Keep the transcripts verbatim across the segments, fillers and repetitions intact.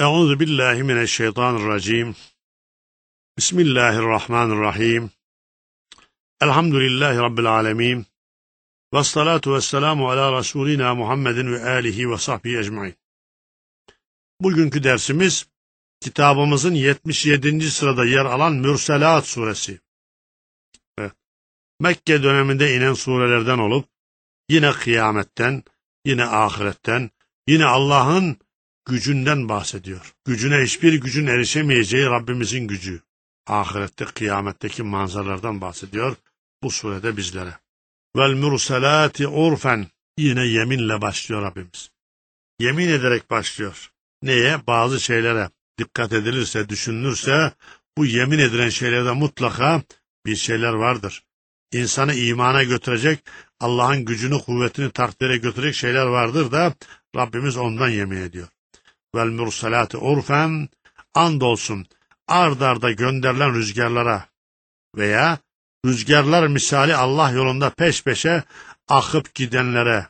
Euzu billahi mineşşeytanirracim. Bismillahirrahmanirrahim. Elhamdülillahi rabbil alamin. Ves salatu vesselamu ala Resulina Muhammedin ve alihi ve sahbihi ecmaîn. Bugünkü dersimiz kitabımızın yetmiş yedinci sırada yer alan Mürselat suresi. Evet. Mekke döneminde inen surelerden olup yine kıyametten, yine ahiretten, yine Allah'ın gücünden bahsediyor. Gücüne hiçbir gücün erişemeyeceği Rabbimizin gücü. Ahirette, kıyametteki manzaralardan bahsediyor bu surede bizlere. Vel murselati urfen. Yine yeminle başlıyor Rabbimiz. Yemin ederek başlıyor. Neye? Bazı şeylere dikkat edilirse, düşünülürse bu yemin edilen şeylerde mutlaka bir şeyler vardır. İnsanı imana götürecek, Allah'ın gücünü, kuvvetini takdire götürecek şeyler vardır da Rabbimiz ondan yemin ediyor. Vel murselati urfen, andolsun ard arda gönderilen rüzgarlara veya rüzgarlar misali Allah yolunda peş peşe akıp gidenlere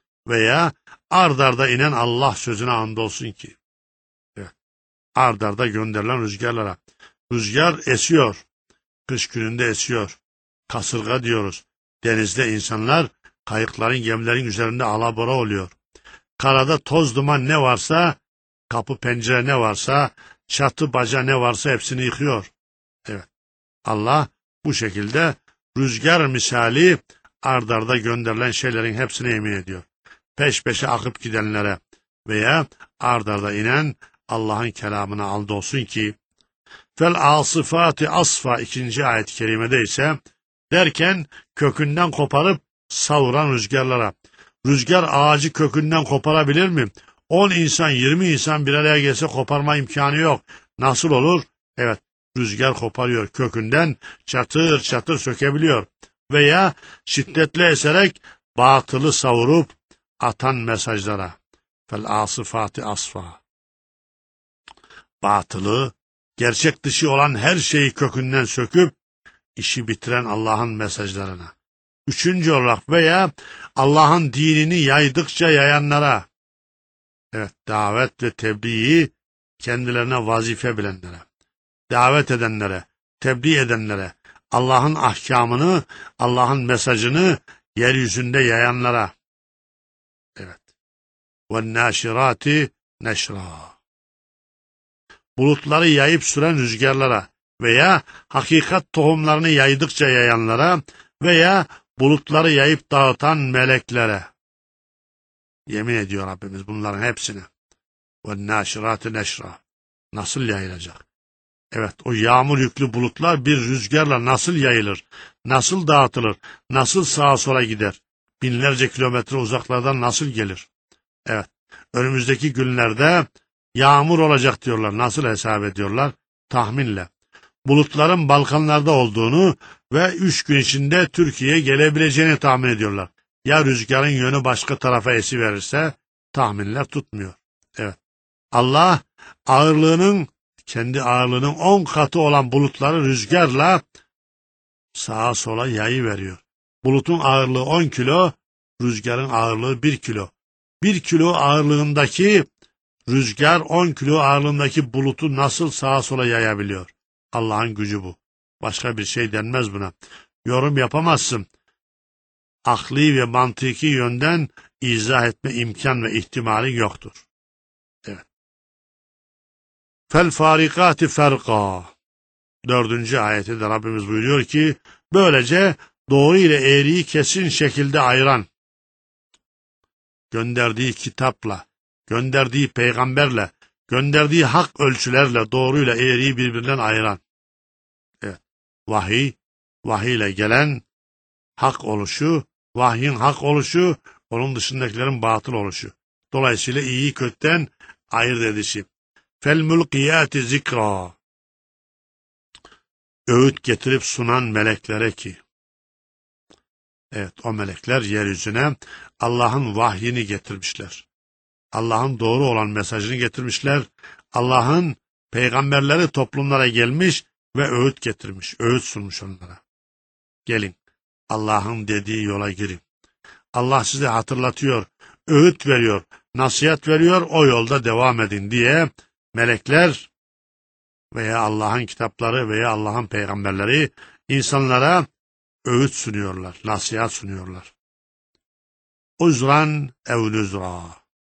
veya ard arda inen Allah sözüne andolsun ki. Evet. Ard arda gönderilen rüzgarlara. Rüzgar esiyor. Kış gününde esiyor. Kasırga diyoruz. Denizde insanlar kayıkların, gemilerin üzerinde alabora oluyor. Karada toz duman ne varsa, kapı pencere ne varsa, çatı baca ne varsa hepsini yıkıyor. Evet. Allah bu şekilde rüzgar misali ard arda gönderilen şeylerin hepsine yemin ediyor. Peş peşe akıp gidenlere veya ard arda inen Allah'ın kelamına andolsun ki fel asifati asfa ikinci ayet-i kerimede ise derken kökünden koparıp savuran rüzgarlara. Rüzgar ağacı kökünden koparabilir mi? on insan, yirmi insan bir araya gelse koparma imkanı yok. Nasıl olur? Evet, rüzgar koparıyor kökünden, çatır çatır sökebiliyor. Veya şiddetli eserek batılı savurup atan mesajlara. Fel asifati asfa. Batılı, gerçek dışı olan her şeyi kökünden söküp işi bitiren Allah'ın mesajlarına. Üçüncü olarak veya Allah'ın dinini yaydıkça yayanlara. Evet, davet ve tebliği kendilerine vazife bilenlere, davet edenlere, tebliğ edenlere, Allah'ın ahkamını, Allah'ın mesajını yeryüzünde yayanlara. Evet. وَالنَّاشِرَاتِ neşra. Bulutları yayıp süren rüzgarlara veya hakikat tohumlarını yaydıkça yayanlara veya bulutları yayıp dağıtan meleklere. Yemin ediyor Rabbimiz bunların hepsine. وَالنَّاشِرَاتِ neşra. Nasıl yayılacak? Evet, o yağmur yüklü bulutlar bir rüzgarla nasıl yayılır, nasıl dağıtılır, nasıl sağa sola gider, binlerce kilometre uzaklardan nasıl gelir? Evet, önümüzdeki günlerde yağmur olacak diyorlar. Nasıl hesap ediyorlar? Tahminle. Bulutların Balkanlarda olduğunu ve üç gün içinde Türkiye'ye gelebileceğini tahmin ediyorlar. Ya rüzgarın yönü başka tarafa esiverirse tahminler tutmuyor. Evet. Allah ağırlığının, kendi ağırlığının on katı olan bulutları rüzgarla sağa sola yayıveriyor. Bulutun ağırlığı on kilo, rüzgarın ağırlığı bir kilo. bir kilo ağırlığındaki rüzgar on kilo ağırlığındaki bulutu nasıl sağa sola yayabiliyor? Allah'ın gücü bu. Başka bir şey denmez buna. Yorum yapamazsın. Akli ve mantıki yönden izah etme imkan ve ihtimali yoktur. Evet. Fel farikati ferqa. Dördüncü ayette de Rabbimiz buyuruyor ki, böylece doğru ile eğriyi kesin şekilde ayıran, gönderdiği kitapla, gönderdiği peygamberle, gönderdiği hak ölçülerle doğruyla eğriyi birbirinden ayıran. Evet. Vahiy, vahiy ile gelen hak oluşu, vahyin hak oluşu, onun dışındakilerin batıl oluşu. Dolayısıyla iyiyi kötüden ayırt edişi. Fel mulkiyati zikra. Öğüt getirip sunan meleklere ki. Evet, o melekler yeryüzüne Allah'ın vahyini getirmişler. Allah'ın doğru olan mesajını getirmişler. Allah'ın peygamberleri toplumlara gelmiş ve öğüt getirmiş, öğüt sunmuş onlara. Gelin, Allah'ın dediği yola girin. Allah size hatırlatıyor, öğüt veriyor, nasihat veriyor, o yolda devam edin diye melekler veya Allah'ın kitapları veya Allah'ın peygamberleri insanlara öğüt sunuyorlar, nasihat sunuyorlar. Uzran ev nuzra.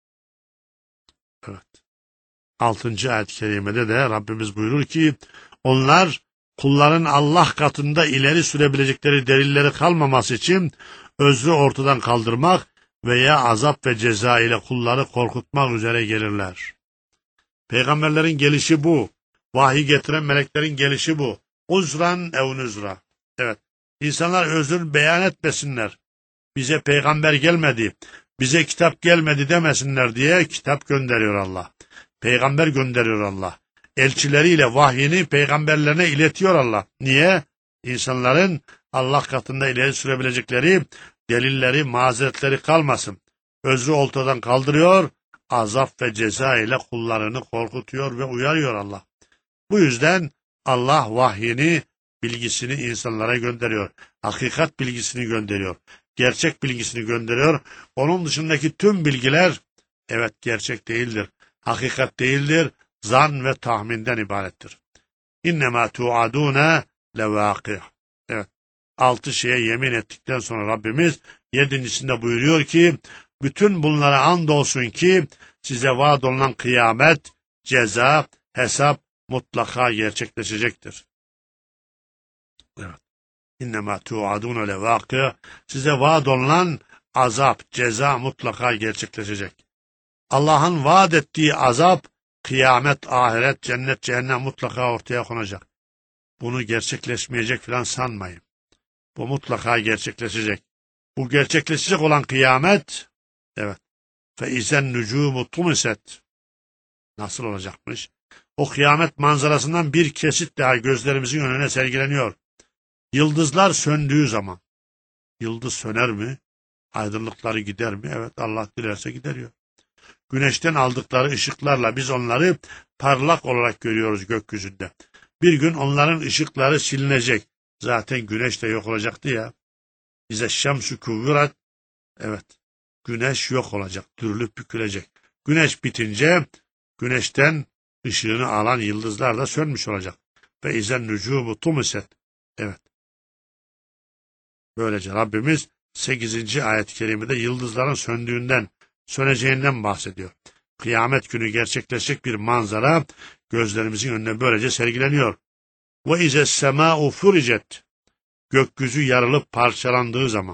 Evet. Altıncı ayet-i kerimede de Rabbimiz buyurur ki, onlar kulların Allah katında ileri sürebilecekleri delilleri kalmaması için özrü ortadan kaldırmak veya azap ve ceza ile kulları korkutmak üzere gelirler. Peygamberlerin gelişi bu. Vahiy getiren meleklerin gelişi bu. Uzran ev nuzra. Evet. İnsanlar özür beyan etmesinler. Bize peygamber gelmedi, bize kitap gelmedi demesinler diye kitap gönderiyor Allah. Peygamber gönderiyor Allah. Elçileriyle vahyini peygamberlerine iletiyor Allah. Niye? İnsanların Allah katında ileri sürebilecekleri delilleri, mazeretleri kalmasın. Özrü ortadan kaldırıyor, azap ve ceza ile kullarını korkutuyor ve uyarıyor Allah. Bu yüzden Allah vahyini, bilgisini insanlara gönderiyor. Hakikat bilgisini gönderiyor. Gerçek bilgisini gönderiyor. Onun dışındaki tüm bilgiler evet gerçek değildir. Hakikat değildir. Zan ve tahminden ibarettir. İnnemâ tu'adûne levâkih. Evet. Altı şeye yemin ettikten sonra Rabbimiz yedincisinde buyuruyor ki bütün bunlara andolsun ki size vaad olunan kıyamet, ceza, hesap mutlaka gerçekleşecektir. Evet. İnnemâ tu'adûne levâkih. Size vaad olunan azap, ceza mutlaka gerçekleşecek. Allah'ın vaat ettiği azap, kıyamet, ahiret, cennet, cehennem mutlaka ortaya konacak. Bunu gerçekleşmeyecek falan sanmayın. Bu mutlaka gerçekleşecek. Bu gerçekleşecek olan kıyamet, evet. Fe izen nucumu tumiset. Nasıl olacakmış? O kıyamet manzarasından bir kesit daha gözlerimizin önüne sergileniyor. Yıldızlar söndüğü zaman. Yıldız söner mi? Aydınlıkları gider mi? Evet, Allah dilerse gideriyor. Güneşten aldıkları ışıklarla biz onları parlak olarak görüyoruz gökyüzünde. Bir gün onların ışıkları silinecek. Zaten güneş de yok olacaktı ya. Bize şemsü kuvvirat. Evet. Güneş yok olacak. Dürülüp bükülecek. Güneş bitince güneşten ışığını alan yıldızlar da sönmüş olacak. Ve izen nücumu tumiset. Evet. Böylece Rabbimiz sekizinci ayet-i kerimede yıldızların söndüğünden, söneceğinden bahsediyor. Kıyamet günü gerçekleşecek bir manzara gözlerimizin önüne böylece sergileniyor. Ve ize semâ'u furicet. Gökyüzü yarılıp parçalandığı zaman.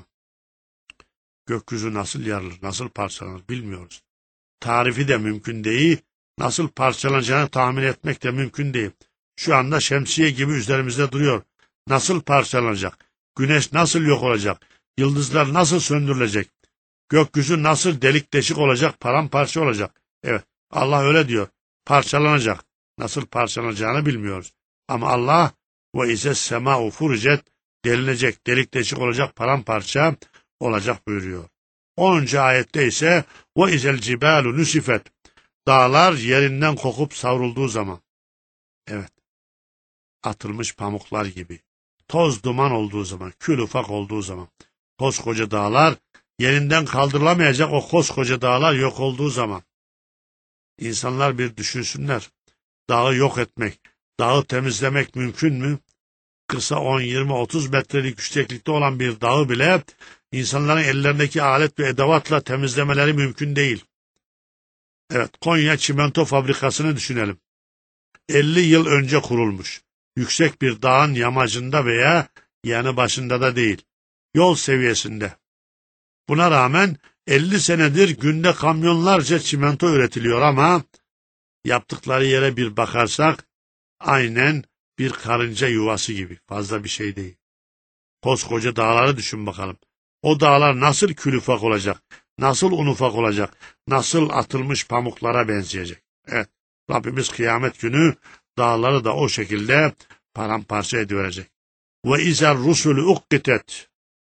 Gökyüzü nasıl yarılır, nasıl parçalanır bilmiyoruz. Tarifi de mümkün değil, nasıl parçalanacağını tahmin etmek de mümkün değil. Şu anda şemsiye gibi üzerimizde duruyor. Nasıl parçalanacak? Güneş nasıl yok olacak? Yıldızlar nasıl söndürülecek? Gökyüzü nasıl delik deşik olacak, paramparça olacak? Evet, Allah öyle diyor. Parçalanacak. Nasıl parçalanacağını bilmiyoruz. Ama Allah ve ize semâ'u furicet, delinecek, delik deşik olacak, paramparça olacak buyuruyor. onuncu ayette ise ve izel cibalu nusifet, dağlar yerinden kokup savrulduğu zaman. Evet, atılmış pamuklar gibi. Toz duman olduğu zaman, kül ufak olduğu zaman. Koskoca dağlar, yerinden kaldırılamayacak o koskoca dağlar yok olduğu zaman. İnsanlar bir düşünsünler. Dağı yok etmek, dağı temizlemek mümkün mü? Kısa on, yirmi, otuz metrelik yükseklikte olan bir dağı bile insanların ellerindeki alet ve edevatla temizlemeleri mümkün değil. Evet, Konya Çimento Fabrikası'nı düşünelim. elli yıl önce kurulmuş. Yüksek bir dağın yamacında veya yanı başında da değil. Yol seviyesinde. Buna rağmen elli senedir günde kamyonlarca çimento üretiliyor ama yaptıkları yere bir bakarsak aynen bir karınca yuvası gibi, fazla bir şey değil. Koskoca dağları düşün bakalım. O dağlar nasıl kül ufak olacak, nasıl un ufak olacak, nasıl atılmış pamuklara benzeyecek. Evet, Rabbimiz kıyamet günü dağları da o şekilde paramparça ediverecek. Ve izer rusulü ukkitet.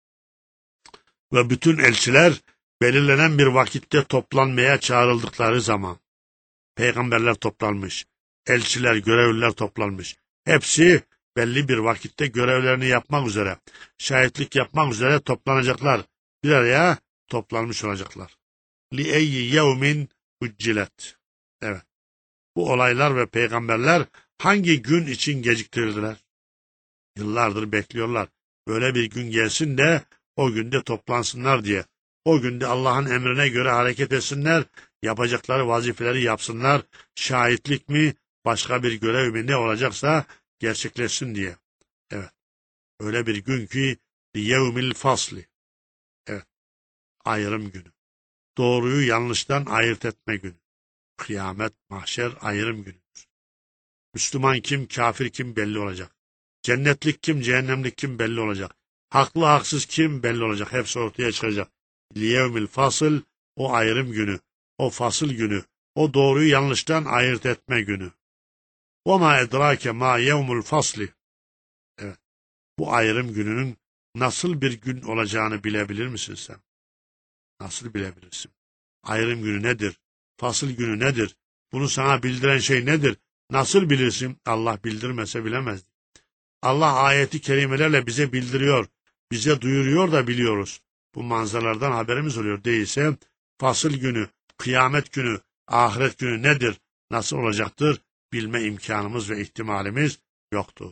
Ve bütün elçiler belirlenen bir vakitte toplanmaya çağrıldıkları zaman. Peygamberler toplanmış, elçiler, görevliler toplanmış. Hepsi belli bir vakitte görevlerini yapmak üzere, şahitlik yapmak üzere toplanacaklar. Bir araya toplanmış olacaklar. Li eyyi yevmin uccilet. Evet. Bu olaylar ve peygamberler hangi gün için geciktirildiler? Yıllardır bekliyorlar. Böyle bir gün gelsin de o günde toplansınlar diye. O günde Allah'ın emrine göre hareket etsinler, yapacakları vazifeleri yapsınlar, şahitlik mi, başka bir görev mi ne olacaksa gerçekleşsin diye. Evet, öyle bir gün ki yevmil fasli. Evet, ayrım günü. Doğruyu yanlıştan ayırt etme günü. Kıyamet, mahşer ayrım günüdür. Müslüman kim, kafir kim belli olacak. Cennetlik kim, cehennemlik kim belli olacak. Haklı haksız kim belli olacak. Hepsi ortaya çıkacak. Liyevmil fasıl, o ayrım günü, o fasıl günü, o doğruyu yanlıştan ayırt etme günü. وَمَا اَدْرَاكَ مَا يَوْمُ الْفَصْلِ. Evet, bu ayrım gününün nasıl bir gün olacağını bilebilir misin sen? Nasıl bilebilirsin? Ayrım günü nedir? Fasıl günü nedir? Bunu sana bildiren şey nedir? Nasıl bilirsin? Allah bildirmese bilemezdi. Allah ayeti kerimelerle bize bildiriyor, bize duyuruyor da biliyoruz. Bu manzaralardan haberimiz oluyor. Değilse fasıl günü, kıyamet günü, ahiret günü nedir? Nasıl olacaktır? Bilme imkanımız ve ihtimalimiz yoktur.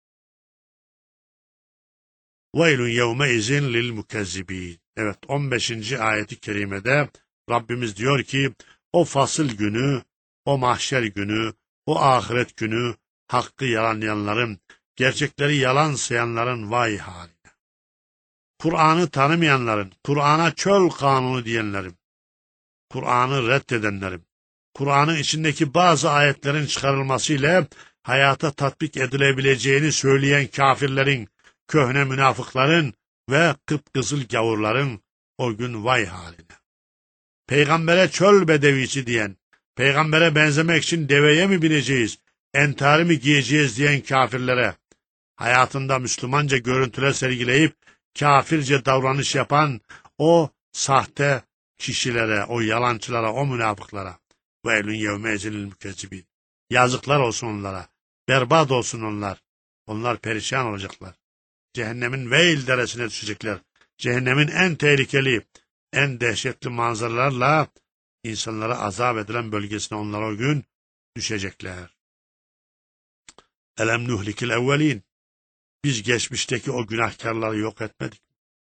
وَيْلٌ يَوْمَئِذٍ لِلْمُكَذِّب۪ينَ. Evet, on beşinci ayeti kerimede Rabbimiz diyor ki, o fasıl günü, o mahşer günü, o ahiret günü, hakkı yalanlayanların, gerçekleri yalan sayanların vay haline. Kur'an'ı tanımayanların, Kur'an'a çöl kanunu diyenlerin, Kur'an'ı reddedenlerin, Kur'an'ın içindeki bazı ayetlerin çıkarılmasıyla hayata tatbik edilebileceğini söyleyen kafirlerin, köhne münafıkların ve kıpkızıl gavurların o gün vay haline. Peygambere çöl bedevisi diyen, peygambere benzemek için deveye mi bineceğiz, entari mi giyeceğiz diyen kafirlere, hayatında Müslümanca görüntüler sergileyip kafirce davranış yapan o sahte kişilere, o yalancılara, o münafıklara, وَاَلُنْ يَوْمَيْزِنِ الْمُكَذِّبِينَ. Yazıklar olsun onlara, berbat olsun onlar, onlar perişan olacaklar. Cehennemin veil deresine düşecekler. Cehennemin en tehlikeli, en dehşetli manzaralarla insanlara azap edilen bölgesine onlar o gün düşecekler. Elem nuhlikil evvelin. Biz geçmişteki o günahkarları yok etmedik.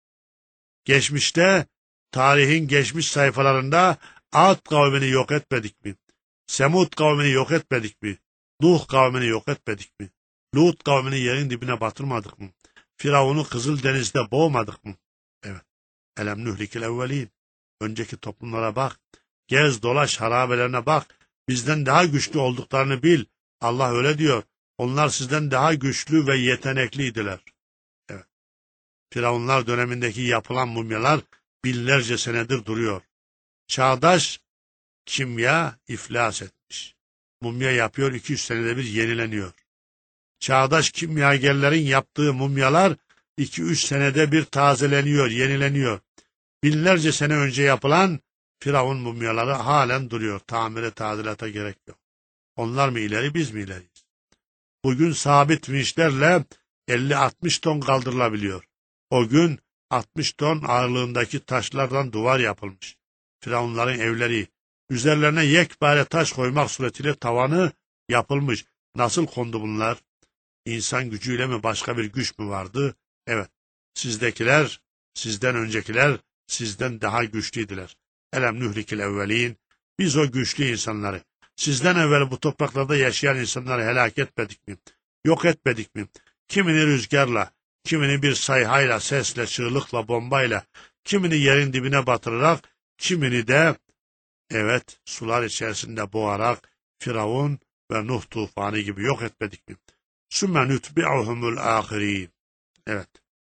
Geçmişte, tarihin geçmiş sayfalarında Ad kavmini yok etmedik mi? Semud kavmini yok etmedik mi? Nuh kavmini yok etmedik mi? Lut kavmini yerin dibine batırmadık mı? Firavun'u Kızıldeniz'de boğmadık mı? Evet. Elem nuhlikil evvelin. Önceki toplumlara bak. Gez dolaş harabelerine bak. Bizden daha güçlü olduklarını bil. Allah öyle diyor. Onlar sizden daha güçlü ve yetenekliydiler. Evet. Firavunlar dönemindeki yapılan mumyalar binlerce senedir duruyor. Çağdaş kimya iflas etmiş. Mumya yapıyor, iki yüz senede bir yenileniyor. Çağdaş kimyagerlerin yaptığı mumyalar iki üç senede bir tazeleniyor, yenileniyor. Binlerce sene önce yapılan Firavun mumyaları halen duruyor. Tamire, tadilata gerek yok. Onlar mı ileri, biz mi ileriyiz? Bugün sabit vinçlerle elli altmış ton kaldırılabiliyor. O gün altmış ton ağırlığındaki taşlardan duvar yapılmış. Firavunların evleri, üzerlerine yekpare taş koymak suretiyle tavanı yapılmış. Nasıl kondu bunlar? İnsan gücüyle mi, başka bir güç mü vardı? Evet, sizdekiler, sizden öncekiler, sizden daha güçlüydüler. Elem nuhlikil evvelin. Biz o güçlü insanları, sizden evvel bu topraklarda yaşayan insanları helak etmedik mi? Yok etmedik mi? Kimini rüzgarla, kimini bir sayhayla, sesle, çığlıkla, bombayla, kimini yerin dibine batırarak, kimini de, evet, sular içerisinde boğarak, Firavun ve Nuh tufanı gibi yok etmedik mi? Sümme nutbi'uhumul ahirin. Evet.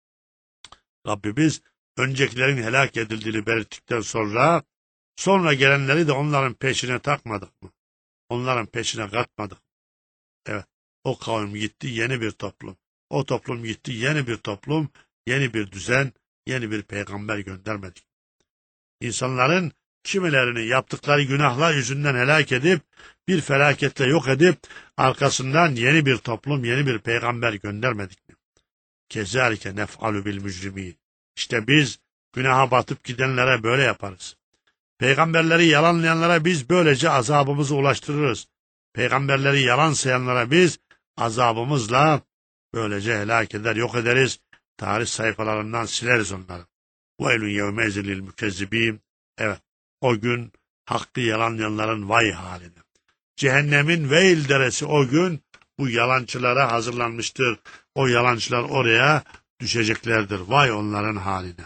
Rabbimiz öncekilerin helak edildiğini belirttikten sonra, sonra gelenleri de onların peşine takmadık mı? Onların peşine katmadık. Evet. O kavim gitti, yeni bir toplum. O toplum gitti, yeni bir toplum, yeni bir düzen, yeni bir peygamber göndermedik. İnsanların kimilerini yaptıkları günahlar yüzünden helak edip, bir felaketle yok edip, arkasından yeni bir toplum, yeni bir peygamber göndermedik mi? Kezalike nef'alu bil mücrimin. İşte biz günaha batıp gidenlere böyle yaparız. Peygamberleri yalanlayanlara biz böylece azabımızı ulaştırırız. Peygamberleri yalan sayanlara biz azabımızla böylece helak eder, yok ederiz. Tarih sayfalarından sileriz onları. وَاَلُنْ يَوْمَيْزِ لِلْمُكَذِّب۪ينَ Evet, o gün hakkı yalanlayanların vay haline. Cehennemin veil deresi o gün bu yalancılara hazırlanmıştır. O yalancılar oraya düşeceklerdir. Vay onların haline.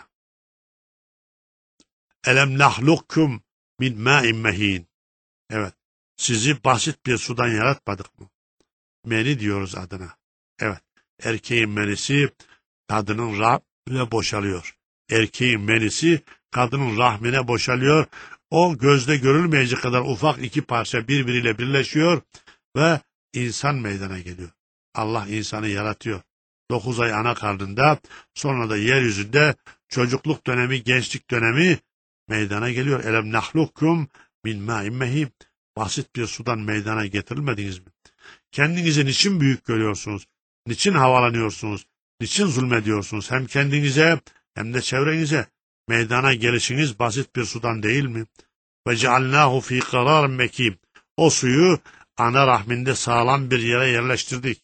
Elem nahlukkum min ma'in mehin. Evet, sizi basit bir sudan yaratmadık mı? Meni diyoruz adına. Evet, erkeğin menisi kadının rahmine boşalıyor. Erkeğin menisi kadının rahmine boşalıyor. O gözde görülmeyecek kadar ufak iki parça birbiriyle birleşiyor ve insan meydana geliyor. Allah insanı yaratıyor. Dokuz ay ana karnında, sonra da yeryüzünde çocukluk dönemi, gençlik dönemi meydana geliyor. Elem nahlukkum min ma'in mehin. Basit bir sudan meydana getirilmediniz mi? Kendinizi niçin büyük görüyorsunuz? Niçin havalanıyorsunuz? Niçin zulmediyorsunuz? Hem kendinize hem de çevrenize. Meydana gelişiniz basit bir sudan değil mi? Ve cealnahu fi kararin mekim. O suyu ana rahminde sağlam bir yere yerleştirdik.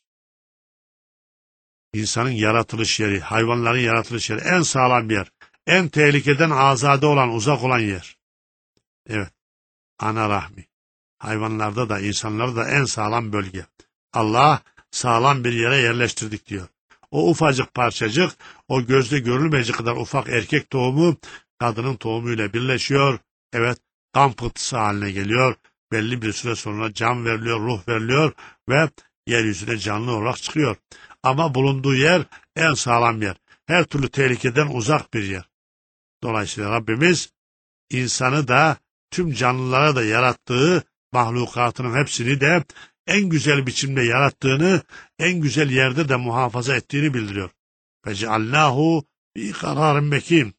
İnsanın yaratılış yeri, hayvanların yaratılış yeri en sağlam yer. En tehlikeden azade olan, uzak olan yer. Evet, ana rahmi. Hayvanlarda da, insanlarda da en sağlam bölge. Allah sağlam bir yere yerleştirdik diyor. O ufacık parçacık, o gözde görülmeyecek kadar ufak erkek tohumu, kadının tohumuyla birleşiyor. Evet, kan pıhtısı haline geliyor. Belli bir süre sonra can veriliyor, ruh veriliyor ve yeryüzüne canlı olarak çıkıyor. Ama bulunduğu yer en sağlam yer. Her türlü tehlikeden uzak bir yer. Dolayısıyla Rabbimiz insanı da tüm canlılara da yarattığı mahlukatının hepsini de en güzel biçimde yarattığını, en güzel yerde de muhafaza ettiğini bildiriyor. Fecealnahu bi kararin mekin.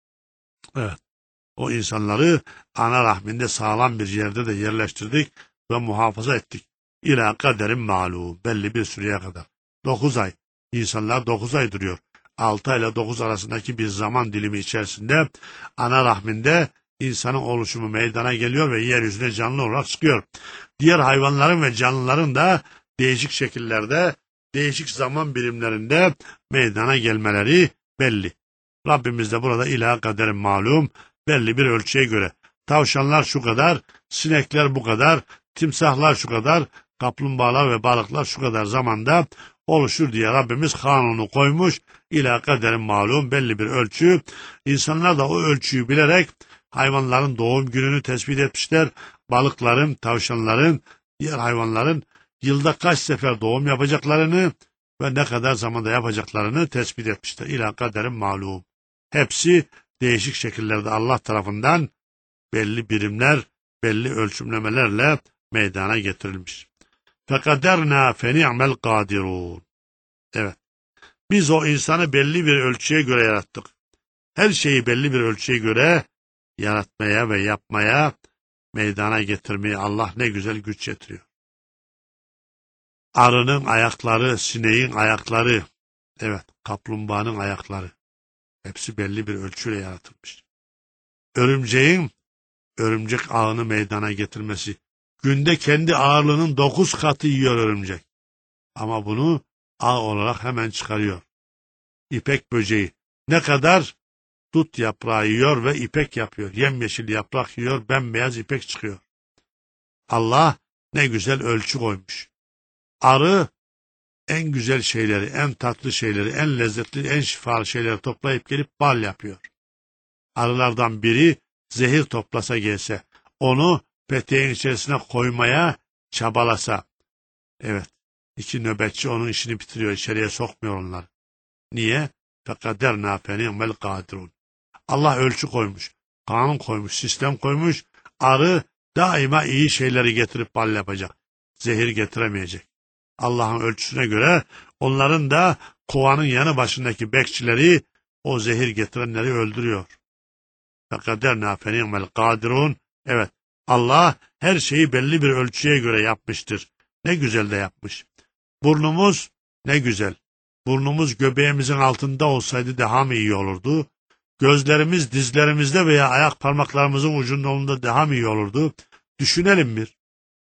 Evet. O insanları ana rahminde sağlam bir yerde de yerleştirdik ve muhafaza ettik. İlâ kaderin ma'lûm. Belli bir süreye kadar. Dokuz ay. İnsanlar dokuz ay duruyor. Altı ile dokuz arasındaki bir zaman dilimi içerisinde ana rahminde insanın oluşumu meydana geliyor ve yeryüzüne canlı olarak çıkıyor. Diğer hayvanların ve canlıların da değişik şekillerde, değişik zaman birimlerinde meydana gelmeleri belli. Rabbimiz de burada ilâ kaderin malum, belli bir ölçüye göre. Tavşanlar şu kadar, sinekler bu kadar, timsahlar şu kadar, kaplumbağalar ve balıklar şu kadar zamanda oluşur diye Rabbimiz kanunu koymuş. İlâ kaderin malum, belli bir ölçü. İnsanlar da o ölçüyü bilerek hayvanların doğum gününü tespit etmişler. Balıkların, tavşanların, diğer hayvanların yılda kaç sefer doğum yapacaklarını ve ne kadar zamanda yapacaklarını tespit etmişler. İlâ kaderin malum. Hepsi değişik şekillerde Allah tarafından belli birimler, belli ölçümlemelerle meydana getirilmiş. فَقَدَرْنَا فَنِعْمَ الْقَادِرُونَ Evet, biz o insanı belli bir ölçüye göre yarattık. Her şeyi belli bir ölçüye göre yaratmaya ve yapmaya, meydana getirmeye Allah ne güzel güç yetiriyor. Arının ayakları, sineğin ayakları, evet, kaplumbağanın ayakları, hepsi belli bir ölçüyle yaratılmış. Örümceğin, örümcek ağını meydana getirmesi, günde kendi ağırlığının dokuz katı yiyor örümcek. Ama bunu ağ olarak hemen çıkarıyor. İpek böceği ne kadar? Dut yaprağı yiyor ve ipek yapıyor. Yemyeşil yaprak yiyor, bembeyaz ipek çıkıyor. Allah ne güzel ölçü koymuş. Arı en güzel şeyleri, en tatlı şeyleri, en lezzetli, en şifalı şeyleri toplayıp gelip bal yapıyor. Arılardan biri zehir toplasa gelse, onu peteğin içerisine koymaya çabalasa, evet, iki nöbetçi onun işini bitiriyor, içeriye sokmuyor onları. Niye? فَقَدَرْنَا فَنِعْمَ الْقَادِرُونَ Allah ölçü koymuş, kanun koymuş, sistem koymuş. Arı daima iyi şeyleri getirip bal yapacak. Zehir getiremeyecek. Allah'ın ölçüsüne göre onların da kovanın yanı başındaki bekçileri o zehir getirenleri öldürüyor. فَقَدَرْنَا فَنِعْمَ الْقَادِرُونَ Evet, Allah her şeyi belli bir ölçüye göre yapmıştır. Ne güzel de yapmış. Burnumuz ne güzel. Burnumuz göbeğimizin altında olsaydı daha mı iyi olurdu? Gözlerimiz dizlerimizde veya ayak parmaklarımızın ucunda daha mı iyi olurdu? Düşünelim bir.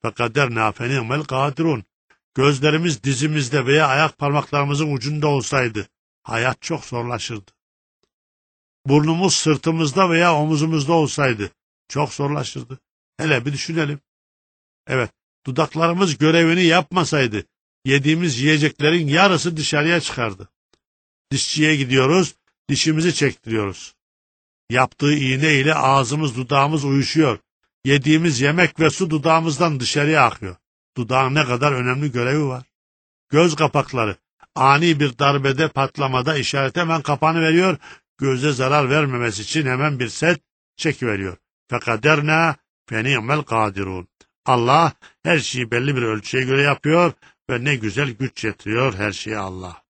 fekaderna feni'mel kadirun. Gözlerimiz dizimizde veya ayak parmaklarımızın ucunda olsaydı hayat çok zorlaşırdı. Burnumuz sırtımızda veya omuzumuzda olsaydı çok zorlaşırdı. Hele bir düşünelim. Evet, dudaklarımız görevini yapmasaydı yediğimiz yiyeceklerin yarısı dışarıya çıkardı. Dişçiye gidiyoruz, dişimizi çektiriyoruz. Yaptığı iğne ile ağzımız dudağımız uyuşuyor. Yediğimiz yemek ve su dudağımızdan dışarıya akıyor. Dudağın ne kadar önemli görevi var. Göz kapakları ani bir darbede, patlamada işaret hemen kapanıveriyor. Göze zarar vermemesi için hemen bir set çekiveriyor. Fekaderna feni'mel kadirun. Allah her şeyi belli bir ölçüye göre yapıyor ve ne güzel güç yetiriyor her şeye Allah.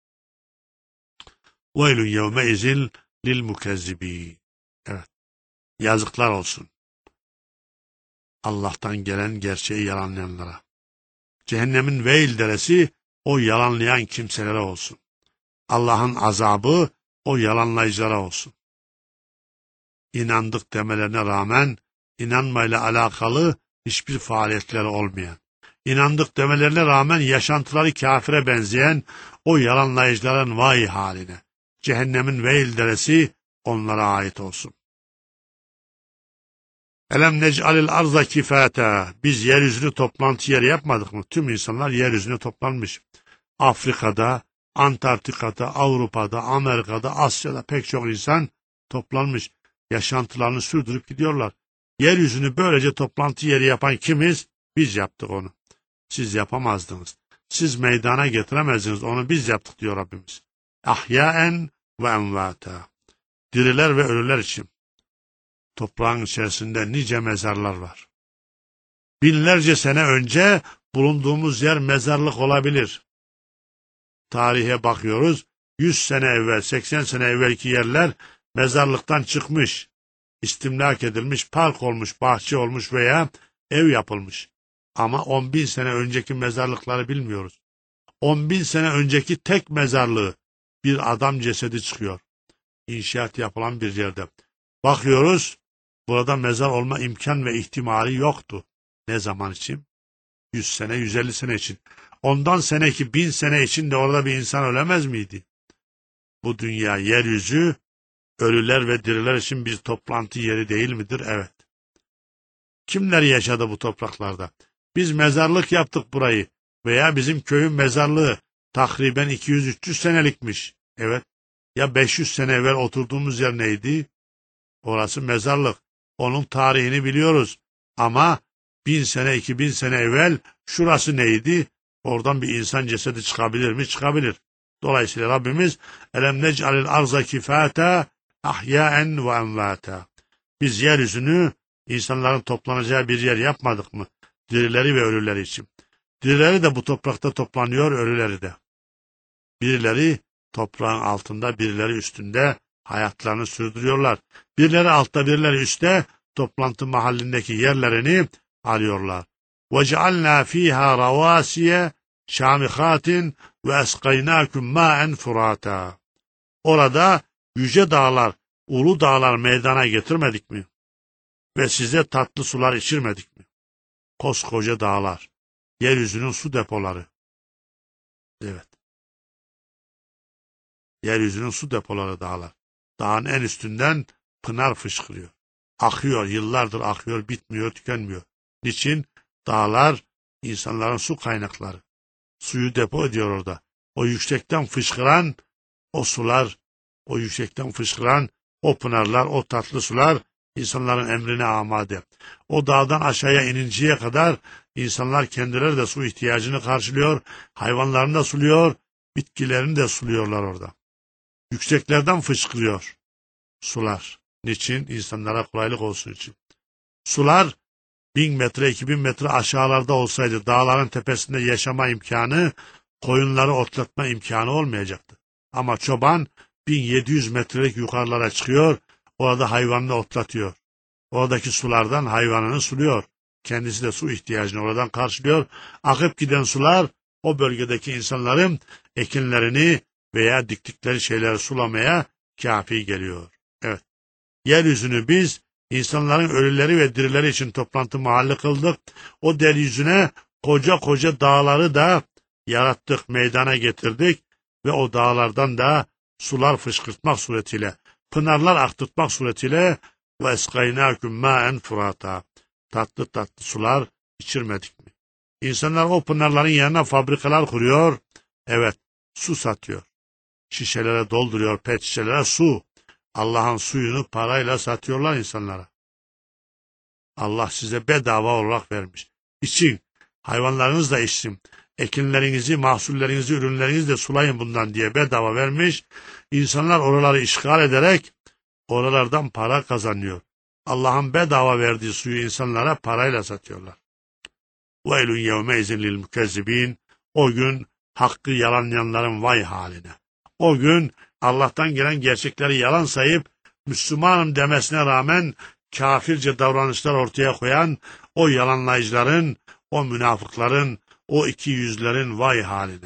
Veylün yevmeizil lil mukezzibin. Evet. Yazıklar olsun Allah'tan gelen gerçeği yalanlayanlara. Cehennemin veil deresi o yalanlayan kimselere olsun. Allah'ın azabı o yalanlayıcılara olsun. İnandık demelerine rağmen inanmayla alakalı hiçbir faaliyetleri olmayan, inandık demelerine rağmen yaşantıları kafire benzeyen o yalanlayıcıların vay haline. Cehennemin veil deresi onlara ait olsun. Elem nec'alil arza kifata. Biz yeryüzünü toplantı yeri yapmadık mı? Tüm insanlar yeryüzüne toplanmış. Afrika'da, Antarktika'da, Avrupa'da, Amerika'da, Asya'da pek çok insan toplanmış. Yaşantılarını sürdürüp gidiyorlar. Yeryüzünü böylece toplantı yeri yapan kimiz? Biz yaptık onu. Siz yapamazdınız. Siz meydana getiremezdiniz. Onu biz yaptık diyor Rabbimiz. Ahyaen ve envata. Diriler ve ölüler için. Toprağın içerisinde nice mezarlar var. Binlerce sene önce bulunduğumuz yer mezarlık olabilir. Tarihe bakıyoruz. yüz sene evvel, seksen sene evvelki yerler mezarlıktan çıkmış, istimlak edilmiş, park olmuş, bahçe olmuş veya ev yapılmış. Ama on bin sene önceki mezarlıkları bilmiyoruz. On bin sene önceki tek mezarlığı bir adam cesedi çıkıyor. İnşaat yapılan bir yerde. Bakıyoruz, burada mezar olma imkan ve ihtimali yoktu. Ne zaman için? Yüz sene, yüz elli sene için. Ondan seneki bin sene için de orada bir insan ölemez miydi? Bu dünya, yeryüzü, ölüler ve diriler için bir toplantı yeri değil midir? Evet. Kimler yaşadı bu topraklarda? Biz mezarlık yaptık burayı veya bizim köyün mezarlığı takriben iki yüz üç yüz senelikmiş. Evet. Ya beş yüz sene evvel oturduğumuz yer neydi? Orası mezarlık. Onun tarihini biliyoruz. Ama bin sene, iki bin sene evvel şurası neydi? Oradan bir insan cesedi çıkabilir mi? Çıkabilir. Dolayısıyla Rabbimiz elem nec'alil arza kifata ahyaen ve envata. Biz yeryüzünü insanların toplanacağı bir yer yapmadık mı? Dirileri ve ölüleri için. Dirileri de bu toprakta toplanıyor, ölüleri de. Birileri toprağın altında, birileri üstünde hayatlarını sürdürüyorlar. Birileri altta, birileri üstte toplantı mahallindeki yerlerini alıyorlar. وَجَعَلْنَا ف۪يهَا رَوَاسِيَ شَامِخَاتٍ وَاَسْقَيْنَاكُمْ مَاءً فُرَاتًا. Orada yüce dağlar, ulu dağlar meydana getirmedik mi? Ve size tatlı sular içirmedik mi? Koskoca dağlar, yeryüzünün su depoları. Evet. Yeryüzünün su depoları dağlar. Dağın en üstünden pınar fışkırıyor. Akıyor, yıllardır akıyor, bitmiyor, tükenmiyor. Niçin? Dağlar insanların su kaynakları. Suyu depo ediyor orada. O yüksekten fışkıran o sular, o yüksekten fışkıran o pınarlar, o tatlı sular insanların emrine amade. O dağdan aşağıya ininceye kadar insanlar kendileri de su ihtiyacını karşılıyor, hayvanlarını da suluyor, bitkilerini de suluyorlar orada. Yükseklerden fışkırıyor sular. Niçin? İnsanlara kolaylık olsun için. Sular bin metre, iki bin metre aşağılarda olsaydı dağların tepesinde yaşama imkanı, koyunları otlatma imkanı olmayacaktı. Ama çoban bin yedi yüz metrelik yukarılara çıkıyor, orada hayvanını otlatıyor. Oradaki sulardan hayvanını suluyor. Kendisi de su ihtiyacını oradan karşılıyor. Akıp giden sular o bölgedeki insanların ekinlerini veya diktikleri şeyleri sulamaya kafi geliyor. Evet. Yeryüzünü biz İnsanların ölüleri ve dirileri için toplantı mahalli kıldık. O yeryüzüne koca koca dağları da yarattık, meydana getirdik ve o dağlardan da sular fışkırtmak suretiyle, pınarlar aktırtmak suretiyle ve eskaynâküm mâen furâta. Tatlı tatlı sular içirmedik mi? İnsanlar o pınarların yanına fabrikalar kuruyor. Evet, su satıyor. Şişelere dolduruyor, pet şişelere su. Allah'ın suyunu parayla satıyorlar insanlara. Allah size bedava olarak vermiş. İçin, hayvanlarınız da içsin. Ekinlerinizi, mahsullerinizi, ürünlerinizi de sulayın bundan diye bedava vermiş. İnsanlar oraları işgal ederek oralardan para kazanıyor. Allah'ın bedava verdiği suyu insanlara parayla satıyorlar. وَاِلُنْ يَوْمَيْزٍ لِلْمُكَذِّب۪ينَ O gün hakkı yalanlayanların vay haline. O gün Allah'tan gelen gerçekleri yalan sayıp Müslümanım demesine rağmen kafirce davranışlar ortaya koyan o yalanlayıcıların, o münafıkların, o iki yüzlerin vay haline.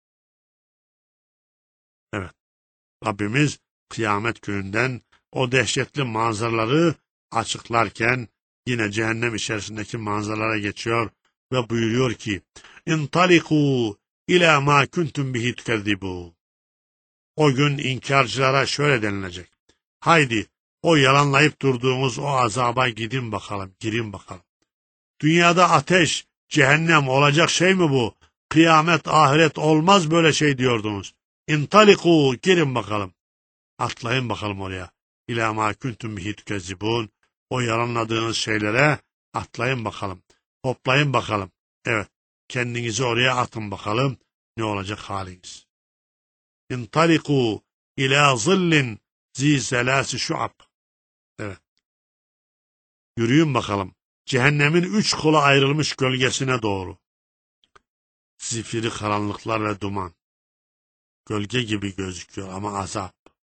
Evet, Rabbimiz kıyamet gününden o dehşetli manzaraları açıklarken yine cehennem içerisindeki manzaralara geçiyor ve buyuruyor ki İntaliku ila ma kuntum bihi tukezzibu. O gün inkarcılara şöyle denilecek. Haydi o yalanlayıp durduğumuz o azaba gidin bakalım, girin bakalım. Dünyada ateş, cehennem olacak şey mi bu? Kıyamet, ahiret olmaz böyle şey diyordunuz. İntaliku, girin bakalım. Atlayın bakalım oraya. İlâ mâ kuntum bihi tukezzibûn. O yalanladığınız şeylere atlayın bakalım. Hoplayın bakalım. Evet, kendinizi oraya atın bakalım. Ne olacak haliniz? İntaliku ilâ zillin zi selâsi şu'ab. Evet. Yürüyün bakalım. Cehennemin üç kola ayrılmış gölgesine doğru. Zifiri karanlıklar ve duman. Gölge gibi gözüküyor ama azap.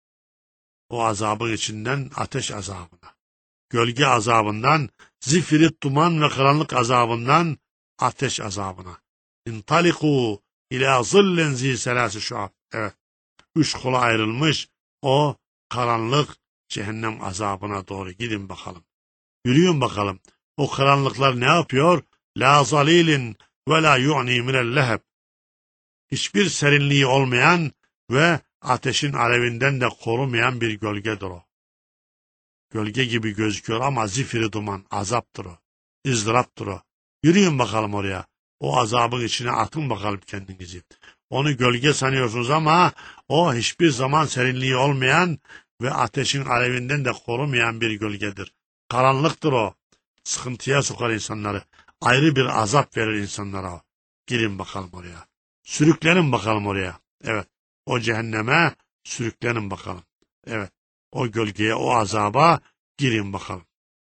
O azabın içinden ateş azabına. Gölge azabından, zifiri duman ve karanlık azabından ateş azabına. İntaliku ila zillin zi selâsi şu'ab. Evet. Üç kola ayrılmış o karanlık cehennem azabına doğru gidin bakalım. Yürüyün bakalım. O karanlıklar ne yapıyor? La zalilin ve la yu'ni minel leheb. Hiçbir serinliği olmayan ve ateşin alevinden de korumayan bir gölgedir o. Gölge gibi gözüküyor ama zifiri duman, azaptır o. İzdıraptır o. Yürüyün bakalım oraya. O azabın içine atın bakalım kendinizi. Onu gölge sanıyorsunuz ama o hiçbir zaman serinliği olmayan ve ateşin alevinden de korumayan bir gölgedir. Karanlıktır o. Sıkıntıya sokar insanları. Ayrı bir azap verir insanlara o. Girin bakalım oraya. Sürüklenin bakalım oraya. Evet. O cehenneme sürüklenin bakalım. Evet. O gölgeye, o azaba girin bakalım.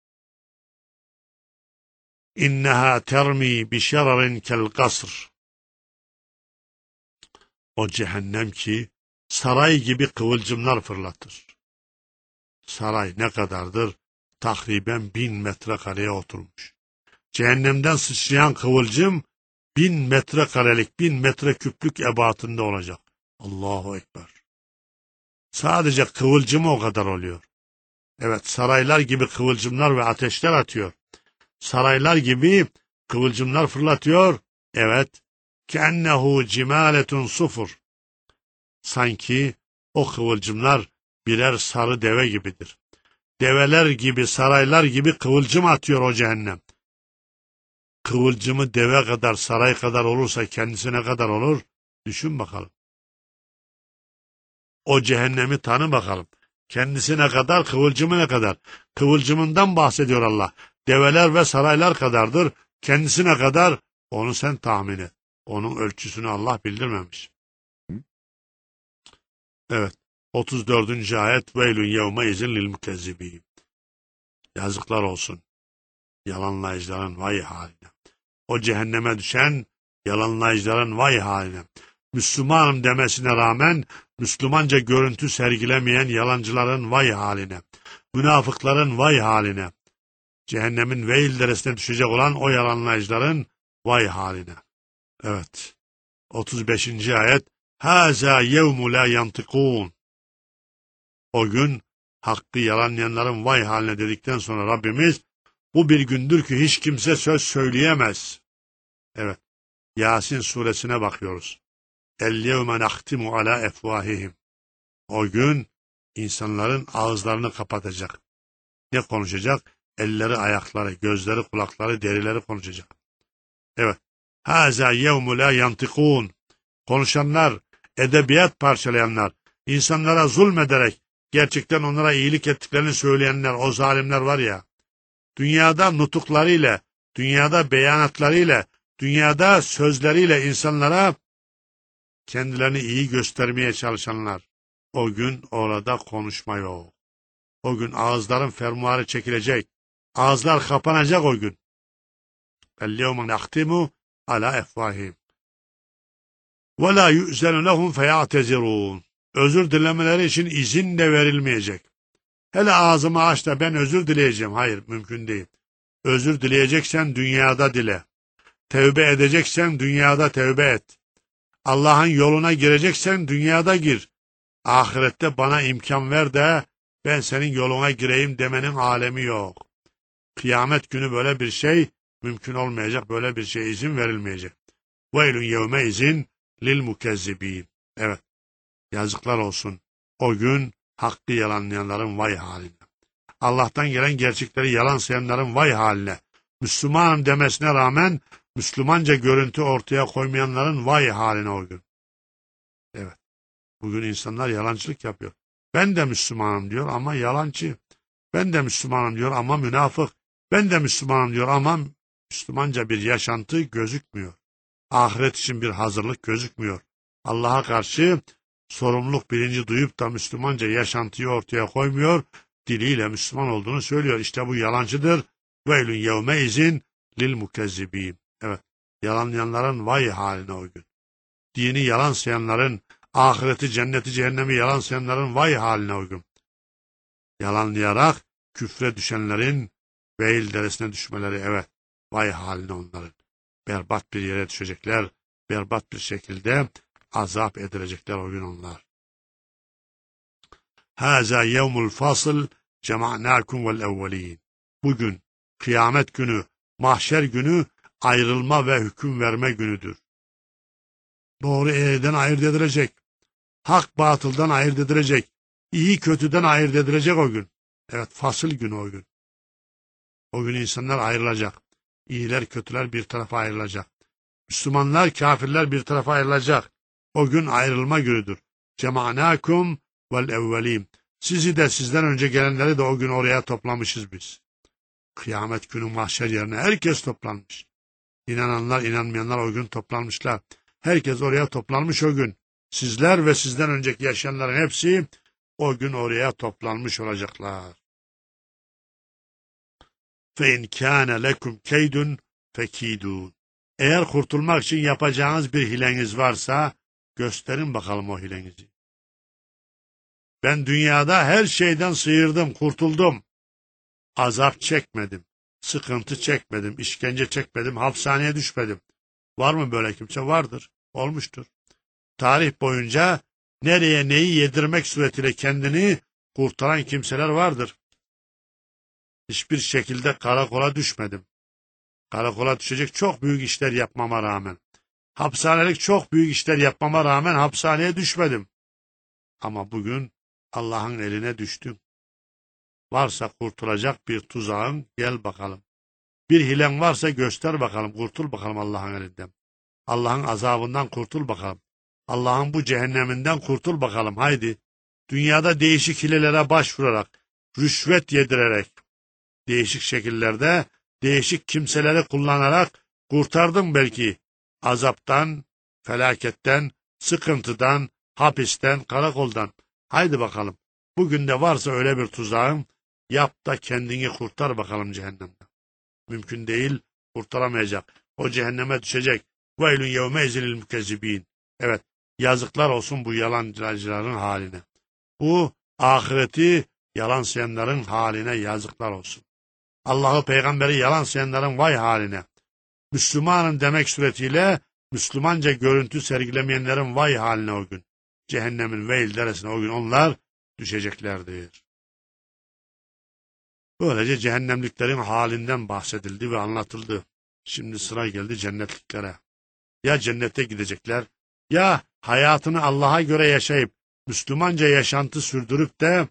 İnneha termi bi şerarin kel kasr. O cehennem ki saray gibi kıvılcımlar fırlatır. Saray ne kadardır? Takriben bin metrekareye oturmuş. Cehennemden sıçrayan kıvılcım bin metrekarelik, bin metreküplük ebatında olacak. Allahu Ekber. Sadece kıvılcımı o kadar oluyor. Evet, saraylar gibi kıvılcımlar ve ateşler atıyor. Saraylar gibi kıvılcımlar fırlatıyor. Evet, kennehu cimaletun sufur. Sanki o kıvılcımlar birer sarı deve gibidir. Develer gibi, saraylar gibi kıvılcım atıyor o cehennem. Kıvılcımı deve kadar, saray kadar olursa kendisi ne kadar olur? Düşün bakalım. O cehennemi tanı bakalım. Kendisi ne kadar, kıvılcımı ne kadar? Kıvılcımından bahsediyor Allah. Develer ve saraylar kadardır. Kendisi ne kadar? Onu sen tahmin et. Onun ölçüsünü Allah bildirmemiş. Evet. otuz dördüncü ayet. Veylün yevme izin lil mukezzibîn. Yazıklar olsun. Yalanlayıcıların vay haline. O cehenneme düşen yalanlayıcıların vay haline. Müslümanım demesine rağmen Müslümanca görüntü sergilemeyen yalancıların vay haline. Münafıkların vay haline. Cehennemin veil deresine düşecek olan o yalanlayıcıların vay haline. Evet. otuz beşinci ayet. Hâzâ yevmu lâ yantikûn. O gün hakkı yalanlayanların vay haline dedikten sonra Rabbimiz, bu bir gündür ki hiç kimse söz söyleyemez. Evet, Yasin suresine bakıyoruz. El-yevme nahtimu ala efvahihim. O gün insanların ağızlarını kapatacak. Ne konuşacak? Elleri, ayakları, gözleri, kulakları, derileri konuşacak. Evet. Haza yevmu la yantikun. Konuşanlar, edebiyat parçalayanlar, insanlara zulmederek gerçekten onlara iyilik ettiklerini söyleyenler, o zalimler var ya, dünyada nutuklarıyla, dünyada beyanatlarıyla, dünyada sözleriyle insanlara kendilerini iyi göstermeye çalışanlar, o gün orada konuşma yok. O gün ağızların fermuarı çekilecek, ağızlar kapanacak o gün. El-yevme nahtimu ala efvahim. Ve la yu'zenu lehum feya'tezirun. Özür dilemeleri için izin de verilmeyecek. Hele ağzımı aç da ben özür dileyeceğim. Hayır, mümkün değil. Özür dileyeceksen dünyada dile. Tevbe edeceksen dünyada tevbe et. Allah'ın yoluna gireceksen dünyada gir. Ahirette bana imkan ver de ben senin yoluna gireyim demenin alemi yok. Kıyamet günü böyle bir şey mümkün olmayacak, böyle bir şey izin verilmeyecek. Veylün yevme izin lil mukezzibin. Evet, yazıklar olsun. O gün hakkı yalanlayanların vay haline. Allah'tan gelen gerçekleri yalan sayanların vay haline. Müslümanım demesine rağmen Müslümanca görüntü ortaya koymayanların vay haline o gün. Evet, bugün insanlar yalancılık yapıyor. Ben de Müslümanım diyor ama yalancı. Ben de Müslümanım diyor ama münafık. Ben de Müslümanım diyor ama Müslümanca bir yaşantı gözükmüyor. Ahiret için bir hazırlık gözükmüyor. Allah'a karşı sorumluluk bilinci duyup da Müslümanca yaşantıyı ortaya koymuyor. Diliyle Müslüman olduğunu söylüyor. İşte bu yalancıdır. Veylün yevme izin lil mukezzibin. Evet, yalanlayanların vay haline o gün. Dini yalan sayanların, ahireti, cenneti, cehennemi yalan sayanların vay haline o gün. Yalanlayarak küfre düşenlerin veil deresine düşmeleri, evet, vay haline onların. Berbat bir yere düşecekler, berbat bir şekilde azap edilecekler o gün onlar. Haza yevmul fasıl cema'nâkum vel evvelîn. Bugün, kıyamet günü, mahşer günü, ayrılma ve hüküm verme günüdür. Doğru eğriden ayırt edilecek. Hak batıldan ayırt edilecek. İyi kötüden ayırt edilecek o gün. Evet, fasıl günü o gün. O gün insanlar ayrılacak. İyiler kötüler bir tarafa ayrılacak. Müslümanlar kafirler bir tarafa ayrılacak. O gün ayrılma günüdür. Cema'nâkum vel evvelîn. Sizi de sizden önce gelenleri de o gün oraya toplamışız biz. Kıyamet günü mahşer yerine herkes toplanmış. İnananlar inanmayanlar o gün toplanmışlar. Herkes oraya toplanmış o gün. Sizler ve sizden önceki yaşayanların hepsi o gün oraya toplanmış olacaklar. فَاِنْ كَانَ لَكُمْ كَيْدٌ فَكِيدُونَ. Eğer kurtulmak için yapacağınız bir hileniz varsa gösterin bakalım o hilenizi. Ben dünyada her şeyden sıyırdım, kurtuldum. Azap çekmedim, sıkıntı çekmedim, işkence çekmedim, hapishaneye düşmedim. Var mı böyle kimse? Vardır, olmuştur. Tarih boyunca nereye neyi yedirmek suretiyle kendini kurtaran kimseler vardır. Hiçbir şekilde karakola düşmedim. Karakola düşecek çok büyük işler yapmama rağmen, hapishanelik çok büyük işler yapmama rağmen hapishaneye düşmedim. Ama bugün Allah'ın eline düştüm. Varsa kurtulacak bir tuzağın, gel bakalım. Bir hilen varsa göster bakalım, kurtul bakalım Allah'ın elinden. Allah'ın azabından kurtul bakalım. Allah'ın bu cehenneminden kurtul bakalım, haydi. Dünyada değişik hilelere başvurarak, rüşvet yedirerek, değişik şekillerde, değişik kimseleri kullanarak kurtardım belki. Azaptan, felaketten, sıkıntıdan, hapisten, karakoldan. Haydi bakalım. Bugün de varsa öyle bir tuzağın, yap da kendini kurtar bakalım cehennemden. Mümkün değil, kurtaramayacak. O cehenneme düşecek. Veylün yevme izilil mükezzibin. Evet, yazıklar olsun bu yalancıların haline. Bu ahireti yalan sayanların haline yazıklar olsun. Allah'ı, peygamberi yalan sayanların vay haline. Müslümanım demek suretiyle Müslümanca görüntü sergilemeyenlerin vay haline o gün. Cehennemin veil deresine o gün onlar düşeceklerdir. Böylece cehennemliklerin halinden bahsedildi ve anlatıldı. Şimdi sıra geldi cennetliklere. Ya cennete gidecekler, ya hayatını Allah'a göre yaşayıp Müslümanca yaşantı sürdürüp de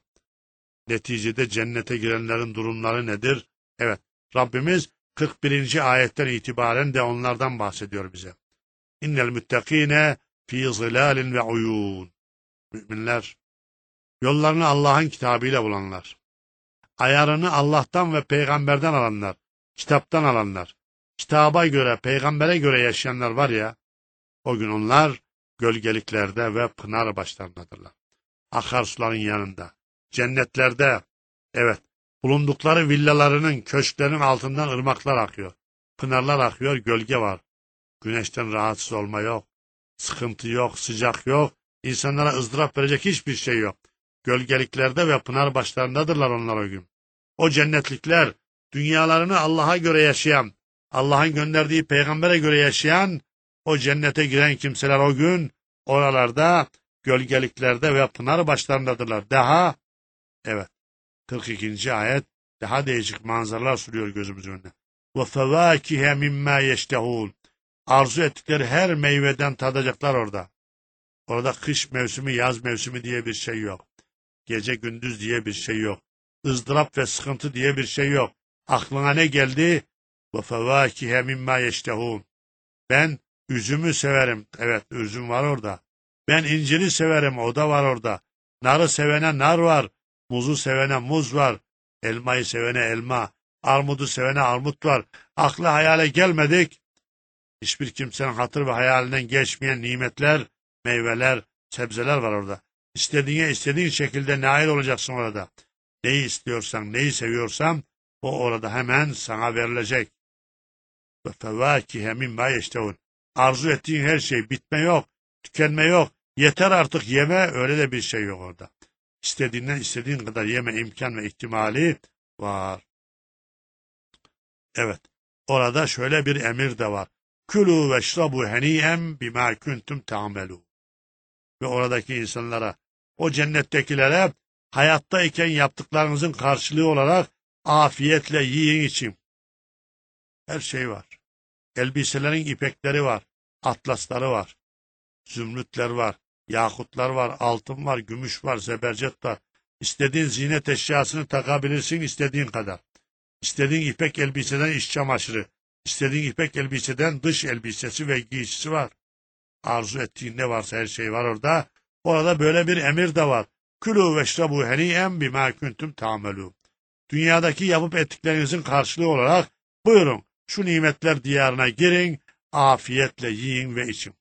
neticede cennete girenlerin durumları nedir? Evet, Rabbimiz kırk birinci ayetten itibaren de onlardan bahsediyor bize. İnnel müttakine fî zilâlin ve uyûn. Müminler, yollarını Allah'ın kitabıyla bulanlar, ayarını Allah'tan ve peygamberden alanlar, kitaptan alanlar, kitaba göre, peygambere göre yaşayanlar var ya, o gün onlar gölgeliklerde ve pınar başlarındadırlar. Akarsuların yanında, cennetlerde, evet, bulundukları villalarının, köşklerinin altından ırmaklar akıyor. Pınarlar akıyor, gölge var. Güneşten rahatsız olma yok, sıkıntı yok, sıcak yok, insanlara ızdırap verecek hiçbir şey yok. Gölgeliklerde ve pınar başlarındadırlar onlar o gün. O cennetlikler, dünyalarını Allah'a göre yaşayan, Allah'ın gönderdiği peygambere göre yaşayan, o cennete giren kimseler o gün, oralarda, gölgeliklerde ve pınar başlarındadırlar. Daha, evet, kırk ikinci ayet, daha değişik manzaralar sürüyor gözümüzün önüne. وَفَوَاكِهَ مِمَّا يَشْتَهُونَ. Arzu ettikleri her meyveden tadacaklar orada. Orada kış mevsimi, yaz mevsimi diye bir şey yok. Gece gündüz diye bir şey yok. ızdırap ve sıkıntı diye bir şey yok. Aklına ne geldi? وَفَوَاكِهَ مِمَّا يَشْتَهُونَ. Ben üzümü severim. Evet, üzüm var orada. Ben inciri severim. O da var orada. Narı sevene nar var. Muzu sevene muz var. Elmayı sevene elma. Armudu sevene armut var. Aklı hayale gelmedik. Hiçbir kimsenin hatır ve hayalinden geçmeyen nimetler, meyveler, sebzeler var orada. İstediğine istediğin şekilde nail olacaksın orada. Neyi istiyorsan, neyi seviyorsan o orada hemen sana verilecek. Ve fevâkihe mimmâ yeştehûn. Arzu ettiğin her şey, bitme yok, tükenme yok. Yeter artık yeme, öyle de bir şey yok orada. İstediğinden istediğin kadar yeme imkan ve ihtimali var. Evet, orada şöyle bir emir de var. Külü veşrabu heniyem bimâ kuntum ta'melûn. Ve oradaki insanlara, o cennettekilere hayattayken yaptıklarınızın karşılığı olarak afiyetle yiyin için. Her şey var. Elbiselerin ipekleri var, atlasları var, zümrütler var, yakutlar var, altın var, gümüş var, zebercet var. İstediğin zinet eşyasını takabilirsin istediğin kadar. İstediğin ipek elbiseden iç çamaşırı, istediğin ipek elbiseden dış elbisesi ve giysisi var. Arzu ettiğin ne varsa her şey var orada. Orada böyle bir emir de var. Külü veşrabu heniyem bimâ kuntum ta'melûn. Dünyadaki yapıp ettiklerinizin karşılığı olarak buyurun şu nimetler diyarına girin, afiyetle yiyin ve için.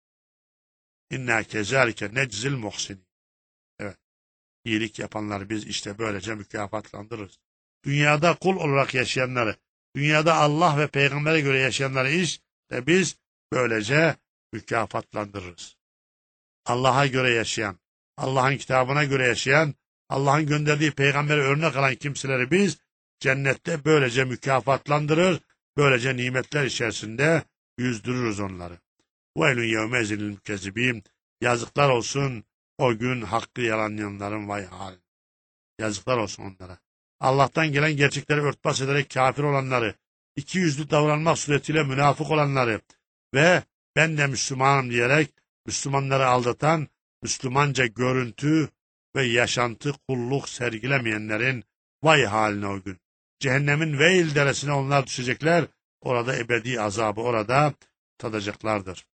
İnna kezalike neczil muhsinin. Evet, iyilik yapanları biz işte böylece mükafatlandırırız. Dünyada kul olarak yaşayanları, dünyada Allah ve peygambere göre yaşayanları işte biz böylece mükafatlandırırız. Allah'a göre yaşayan, Allah'ın kitabına göre yaşayan, Allah'ın gönderdiği peygambere örnek alan kimseleri biz cennette böylece mükafatlandırır, böylece nimetler içerisinde yüzdürürüz onları. وَاَلُنْ يَوْمَزِنِ الْمُكَذِّب۪ينَ. Yazıklar olsun o gün hakkı yalanlayanların vay hal. Yazıklar olsun onlara. Allah'tan gelen gerçekleri örtbas ederek kafir olanları, iki yüzlü davranmak suretiyle münafık olanları ve ben de Müslümanım diyerek Müslümanları aldatan, Müslümanca görüntü ve yaşantı kulluk sergilemeyenlerin vay haline o gün. Cehennemin veil deresine onlar düşecekler, orada ebedi azabı orada tadacaklardır.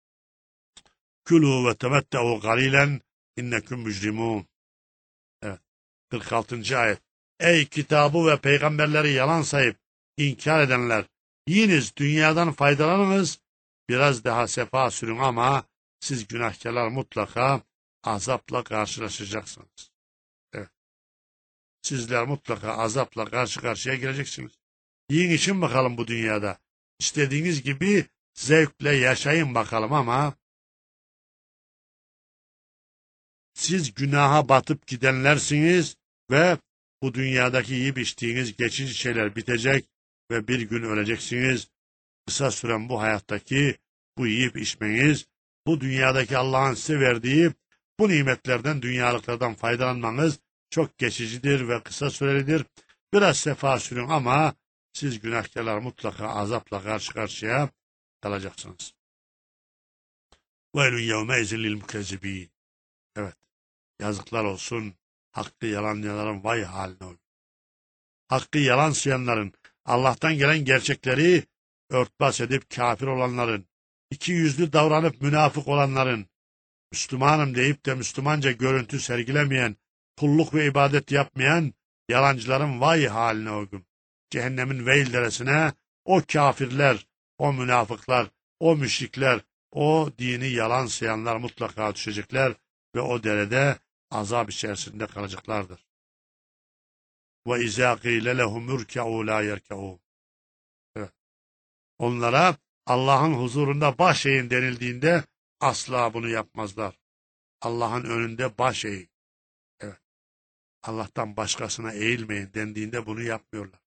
Külü ve temette'u galilen inneküm mücrimûn. Evet, kırk altıncı ayet. Ey kitabı ve peygamberleri yalan sayıp inkar edenler, yiyiniz dünyadan faydalanınız, biraz daha sefa sürün ama siz günahkarlar mutlaka azapla karşılaşacaksınız. Evet. Sizler mutlaka azapla karşı karşıya geleceksiniz. Yiyin için bakalım bu dünyada. İstediğiniz gibi zevkle yaşayın bakalım ama siz günaha batıp gidenlersiniz ve bu dünyadaki yiyip içtiğiniz geçici şeyler bitecek ve bir gün öleceksiniz. Kısa süren bu hayattaki bu yiyip içmeniz, bu dünyadaki Allah'ın size verdiği bu nimetlerden, dünyalıklardan faydalanmanız çok geçicidir ve kısa sürelidir. Biraz sefa sürün ama siz günahkarlar mutlaka azapla karşı karşıya kalacaksınız. وَيْلٌ يَوْمَئِذٍ لِلْمُكَذِّب۪ينَ. Evet, yazıklar olsun hakkı yalanlayanların vay haline olun. Hakkı yalan sayanların, Allah'tan gelen gerçekleri örtbas edip kafir olanların, iki yüzlü davranıp münafık olanların, Müslümanım deyip de Müslümanca görüntü sergilemeyen, kulluk ve ibadet yapmayan yalancıların vay haline o gün. Cehennemin veil deresine o kafirler, o münafıklar, o müşrikler, o dini yalan sayanlar mutlaka düşecekler ve o derede azap içerisinde kalacaklardır. Ve izâ qîle lehum irka'û lâ yerka'ûn. Onlara Allah'ın huzurunda baş eğin denildiğinde asla bunu yapmazlar. Allah'ın önünde baş eğin. Evet. Allah'tan başkasına eğilmeyin dendiğinde bunu yapmıyorlar.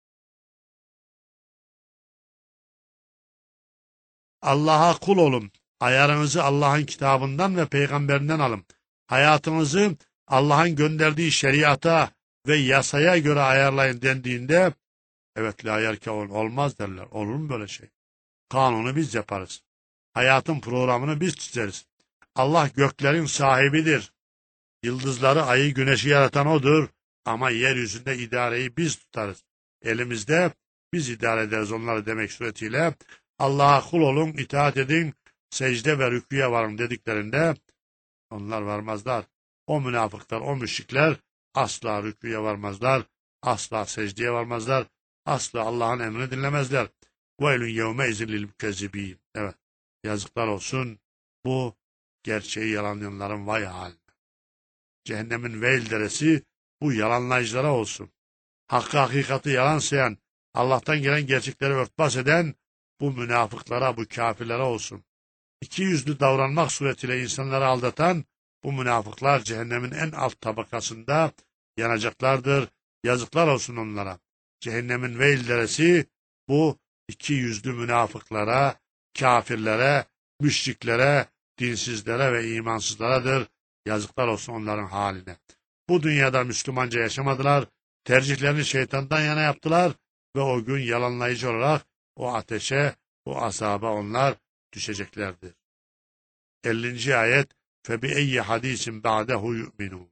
Allah'a kul olun. Ayarınızı Allah'ın kitabından ve peygamberinden alın. Hayatınızı Allah'ın gönderdiği şeriata ve yasaya göre ayarlayın dendiğinde evet la yerkâun olmaz derler. Olur mu böyle şey? Kanunu biz yaparız. Hayatın programını biz çizeriz. Allah göklerin sahibidir. Yıldızları, ayı, güneşi yaratan odur. Ama yeryüzünde idareyi biz tutarız. Elimizde biz idare ederiz onları demek suretiyle Allah'a kul olun, itaat edin, secde ve rüküye varın dediklerinde onlar varmazlar. O münafıklar, o müşrikler asla rüküye varmazlar, asla secdeye varmazlar, asla Allah'ın emrini dinlemezler. وَيْلٌ يَوْمَئِذٍ لِلْمُكَذِّب۪ينَ. Evet, yazıklar olsun bu gerçeği yalanlayanların vay haline. Cehennemin veil deresi bu yalanlayıcılara olsun. Hakkı hakikati yalan sayan, Allah'tan gelen gerçekleri örtbas eden bu münafıklara, bu kafirlere olsun. İki yüzlü davranmak suretiyle insanları aldatan bu münafıklar cehennemin en alt tabakasında yanacaklardır. Yazıklar olsun onlara. Cehennemin veil deresi bu iki yüzlü münafıklara, kafirlere, müşriklere, dinsizlere ve imansızlaradır. Yazıklar olsun onların haline. Bu dünyada Müslümanca yaşamadılar, tercihlerini şeytandan yana yaptılar ve o gün yalanlayıcı olarak o ateşe, o azaba onlar düşeceklerdir. ellinci ayet فَبِأَيِّ حَد۪يسٍ بَعْدَهُ يُؤْمِنُونَ.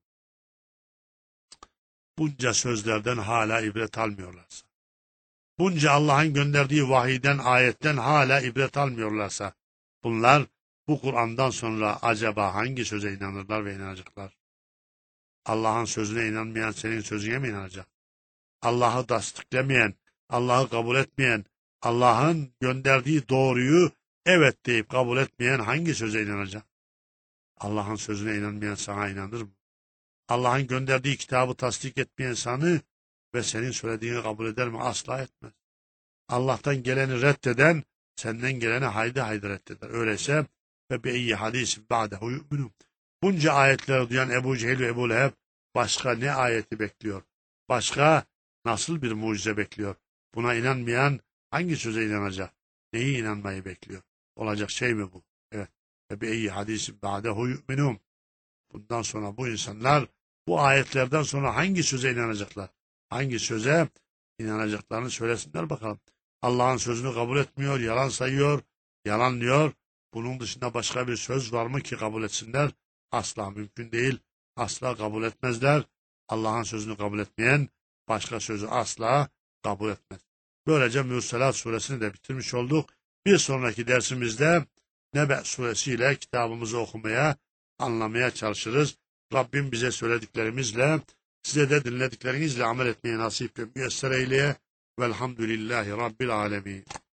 Bunca sözlerden hala ibret almıyorlarsa, bunca Allah'ın gönderdiği vahiyden, ayetten hala ibret almıyorlarsa, bunlar bu Kur'an'dan sonra acaba hangi söze inanırlar ve inanacaklar? Allah'ın sözüne inanmayan senin sözüne mi inanacak? Allah'ı tasdiklemeyen, Allah'ı kabul etmeyen, Allah'ın gönderdiği doğruyu evet deyip kabul etmeyen hangi söze inanacak? Allah'ın sözüne inanmayan sana inanır mı? Allah'ın gönderdiği kitabı tasdik etmeyen sanı ve senin söylediğini kabul eder mi? Asla etmez. Allah'tan geleni reddeden senden geleni haydi haydi reddeder. Öyleyse ve bi eyyi hadisin ba'dehu yu'minun. Bunca ayetleri duyan Ebu Cehil ve Ebu Leheb başka ne ayeti bekliyor? Başka nasıl bir mucize bekliyor? Buna inanmayan hangi söze inanacak? Neyi inanmayı bekliyor? Olacak şey mi bu? Evet. Ve bi eyyi hadisin ba'dehu yu'minun. Bundan sonra bu insanlar bu ayetlerden sonra hangi söze inanacaklar? Hangi söze inanacaklarını söylesinler bakalım. Allah'ın sözünü kabul etmiyor, yalan sayıyor, yalanlıyor. Bunun dışında başka bir söz var mı ki kabul etsinler? Asla mümkün değil. Asla kabul etmezler. Allah'ın sözünü kabul etmeyen başka sözü asla kabul etmez. Böylece Mürselat suresini de bitirmiş olduk. Bir sonraki dersimizde Nebe suresiyle kitabımızı okumaya, anlamaya çalışırız. Rabbim bize söylediklerimizle, size de dinlediklerinizle amel etmeyi nasip ve müyesser eyleye. Velhamdülillahi Rabbil alemin.